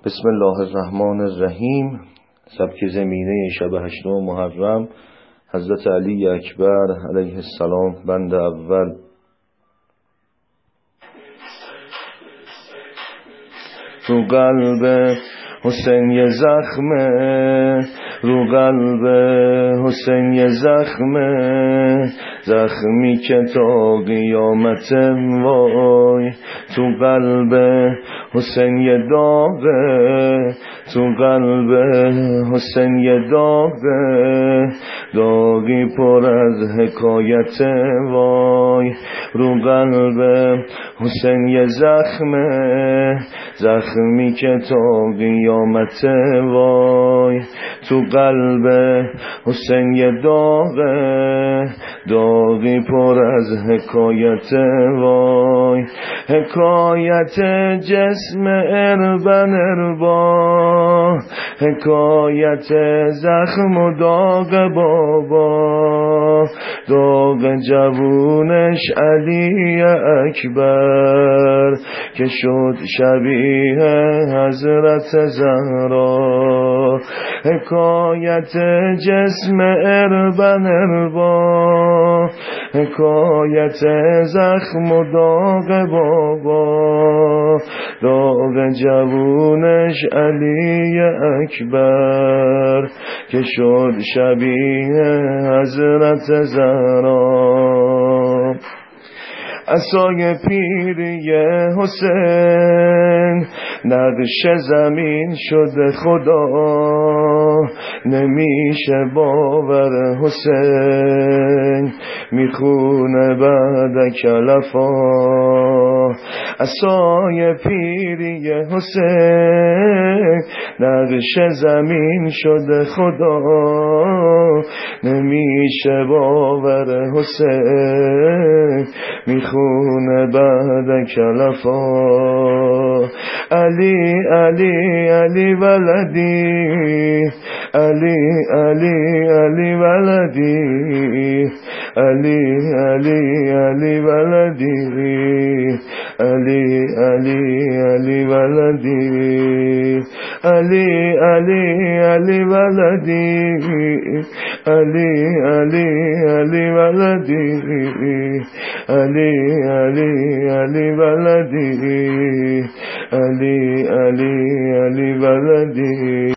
بسم الله الرحمن الرحیم. سبک زمینه شب 8 محرم، حضرت علی اکبر علیه السلام. بند اول. رو قلب حسین یه زخمه، رو قلب حسین یه زخمه، زخمی که تا قیامت وای. تو قلب حسین یه داغه، تو قلب حسین یه داغه، داغی پر از حکایت وای. رو قلب حسین یه زخمه، زخمی که تا قیامت وای. تو قلب حسین یه داغه، داغی پر از حکایت وای. حکایت جسم اربن اربا، حکایت زخم و داغ بابا، داغ جوونش علی اکبر که شد شبیه حضرت زهرا. حکایت جسم اربن اربا، حکایت زخم و داغ بابا، داغ جوونش علی اکبر که شد شبیه حضرت زهرا. عصای پیری حسین نقش زمین شده خدا، نمیشه باور حسین میخونه بعد کلفا. عصای پیری حسین نقش زمین شده خدا، نمیشه باور حسین میخونه بعد کلفا. علی علی علی ولدی، علی علی علی ولدی، علی علی علی ولدی، علی علی علی ولدی، علی علی علی ولدی، علی علی علی ولدی، علی علی علی ولدی، علی علی علی ولدی.